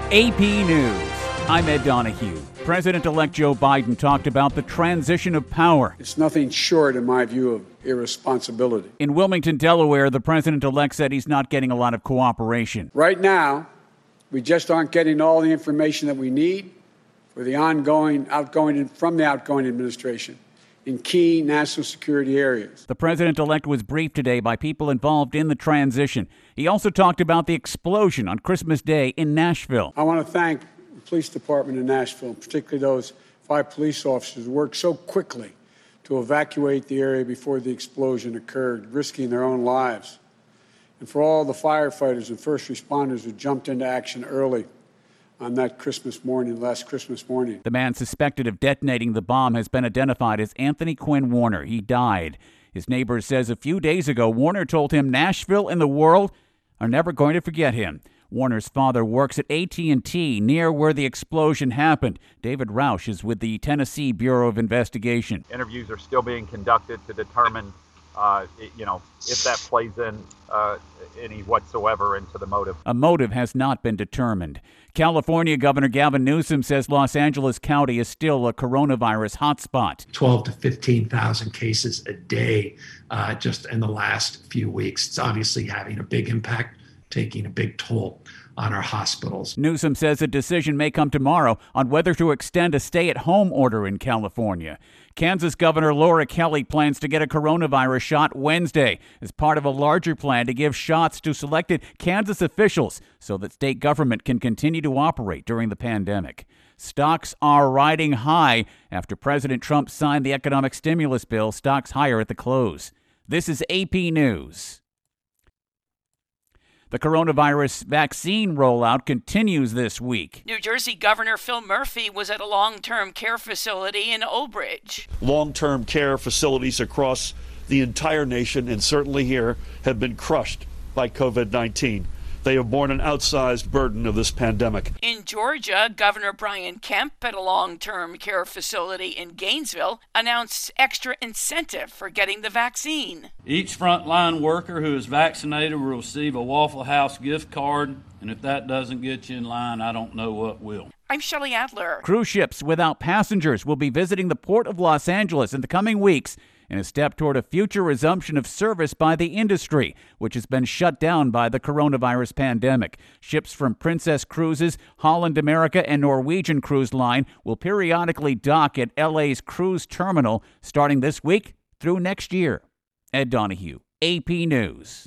AP News. I'm Ed Donahue. President-elect Joe Biden talked about the transition of power. It's nothing short, in my view, of irresponsibility. In Wilmington, Delaware, the president-elect said he's not getting a lot of cooperation. Right now, we just aren't getting all the information that we need for the outgoing administration in key national security areas. The president-elect was briefed today by people involved in the transition. He also talked about the explosion on Christmas Day in Nashville. I want to thank the police department in Nashville, particularly those 5 police officers who worked so quickly to evacuate the area before the explosion occurred, risking their own lives. And for all the firefighters and first responders who jumped into action early on that last Christmas morning. The man suspected of detonating the bomb has been identified as Anthony Quinn Warner. He died. His neighbor says a few days ago, Warner told him Nashville and the world are never going to forget him. Warner's father works at AT&T near where the explosion happened. David Roush is with the Tennessee Bureau of Investigation. Interviews are still being conducted to determine if that plays in any whatsoever into the motive. A motive has not been determined. California Governor Gavin Newsom says Los Angeles County is still a coronavirus hotspot. 12 to 15,000 cases a day just in the last few weeks. It's obviously having a big impact, taking a big toll on our hospitals. Newsom says a decision may come tomorrow on whether to extend a stay-at-home order in California. Kansas Governor Laura Kelly plans to get a coronavirus shot Wednesday as part of a larger plan to give shots to selected Kansas officials so that state government can continue to operate during the pandemic. Stocks are riding high after President Trump signed the economic stimulus bill. Stocks higher at the close. This is AP News. The coronavirus vaccine rollout continues this week. New Jersey Governor Phil Murphy was at a long-term care facility in Old Bridge. Long-term care facilities across the entire nation, and certainly here, have been crushed by COVID-19. They have borne an outsized burden of this pandemic. In Georgia, Governor Brian Kemp at a long-term care facility in Gainesville announced extra incentive for getting the vaccine. Each frontline worker who is vaccinated will receive a Waffle House gift card, and if that doesn't get you in line, I don't know what will. I'm Shelley Adler. Cruise ships without passengers will be visiting the Port of Los Angeles in the coming weeks in a step toward a future resumption of service by the industry, which has been shut down by the coronavirus pandemic. Ships from Princess Cruises, Holland America, and Norwegian Cruise Line will periodically dock at LA's cruise terminal starting this week through next year. Ed Donahue, AP News.